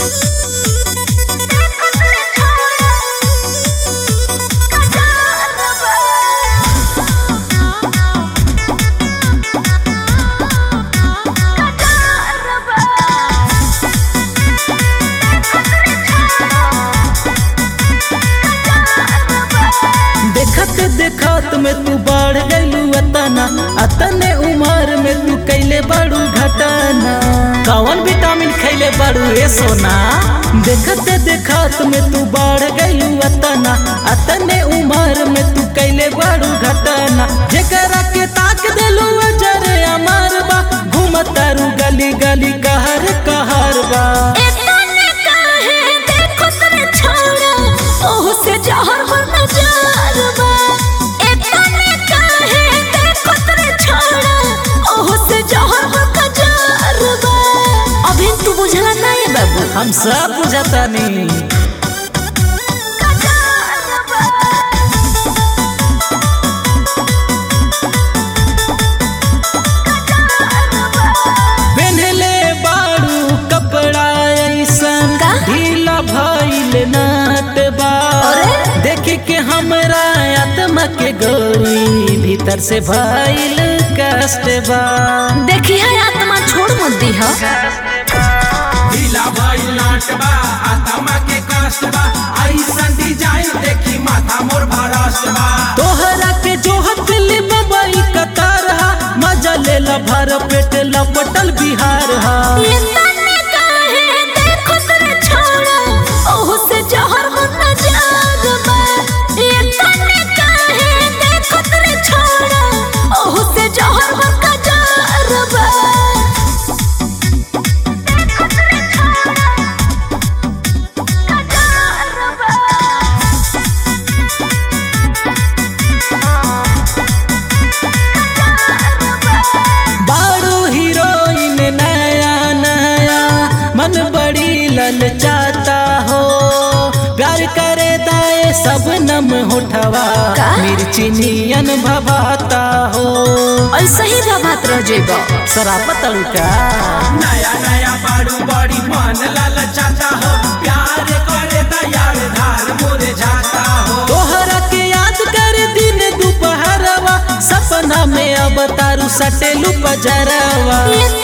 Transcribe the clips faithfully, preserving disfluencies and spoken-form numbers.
देखत में तू बढ़ गइलू अतना अतने उम्र में तू कैले बड़ू घटना कौन विटामिन खैले बड़ू ए सोना। देखते देखत में तू बढ़ गइलू अतना अतने उम्र में तू कैले बड़ू घटना जेकरा के ताक देलू जरे अमर बा घूमतारू गली गली कहर कहर बा जहर बना जारबा एतने काहे देखत रे छोड़ा ओहो से जहर बना जारबा। अभी तू बुझला नहीं बाबू हम सब बुझता नहीं। पहनले बारू कपड़ा ऐसन ढीला भइल नाटबा देख के हमरा आत्मा के गोली भीतर से भइल कष्टबा। देखी है आत्मा छोड़ मत दी है ढीला भइल नाटबा आत्मा के कष्टबा ऐसन डिजाइन देखी माथा मोर भरष्टबा। तोहरा के जोहत ले बबई कतार हा मजा ले ला भर पेट लपटल बिहार हा। बड़ी ललचाता हो प्यार करे दाए सब नम होठवा मिर्ची नियन भवाता हो ऐसा ही भवात रह जेबा सरापत लुका नया नया बारू बड़ी मन ललचाता हो प्यार करे दयार धार मोरे जाता हो। तोहरा के याद कर दिन दोपहरवा सपना में अब तारू सटेलू पजरवा।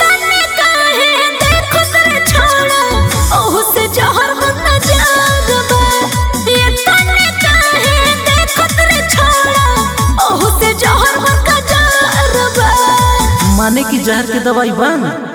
जहर बना जारबा एतने काहे देखत रे छोड़ा ओहो से जहर बना जारबा। माने की जहर के दवाई बन